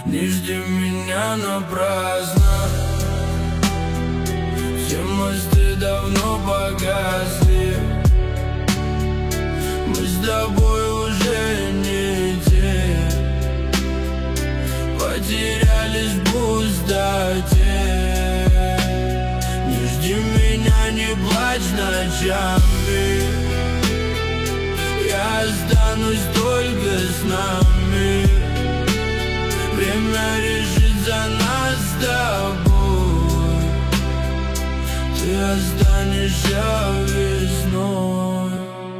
Не жди меня напрасно. Все мосты давно погасли. Мы с тобой уже не те, потерялись в пустоте. Не жди меня, не плачь ночами. Я останусь только с нами. Время решит за нас с тобой. Ты останешься весной.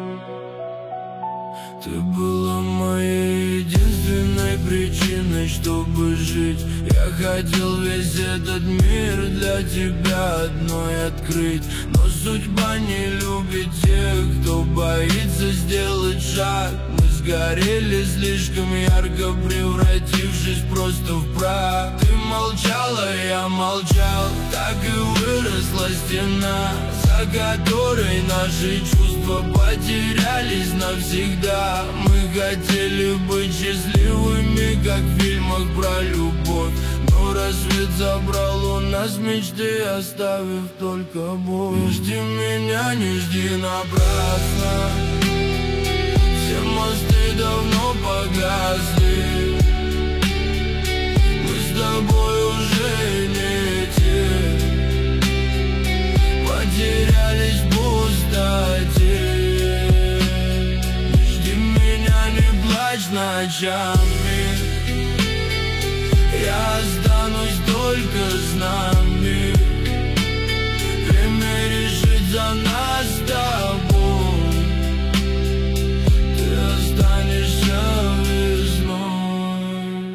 Ты была моей единственной причиной, чтобы жить. Я хотел весь этот мир для тебя одной открыть. Но судьба не любит тех, кто боится сделать шаг. Мы сгорели слишком ярко, превратившись просто в прах. Ты молчала, я молчал, так и выросла стена, за которой наши чувства потерялись навсегда. Мы хотели быть счастливыми, как в фильмах про любовь, но рассвет забрал у нас мечты, оставив только боль. Не жди меня, не жди напрасно. Все мосты давно погасли. Мы с тобой уже не те, потерялись в пустоте. Не жди меня, не плачь ночами. Я останусь только с нами. Время решит за нас с тобой. Ты останешься весной.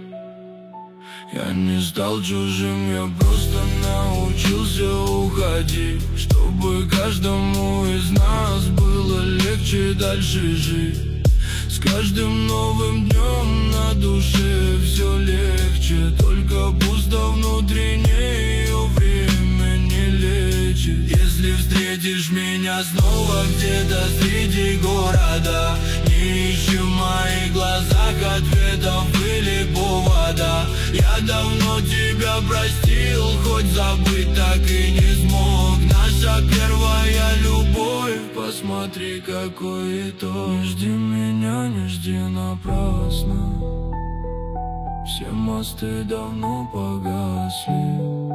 Я не стал чужим, я просто научился уходить, чтобы каждому из нас было легче дальше жить. С каждым новым днем на душе все легче, только пусто внутренне, ее время не лечит. Если встретишь меня снова где-то среди города, не ищи в моих глазах ответов или повода. Я давно тебя простил, хоть забыть так и не смог. Наша первая любовь, посмотри, какой итог. Не жди меня, не жди напрасно. Все мосты давно погасли.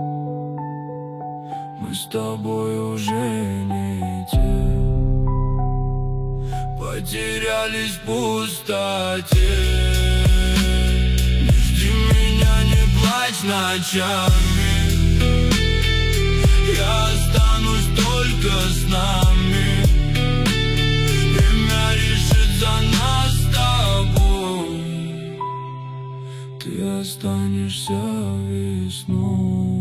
Мы с тобой уже не те, потерялись в пустоте. Не жди меня, не плачь ночами. Я останусь только с нами. Время решит за нас с тобой. Ты останешься весной.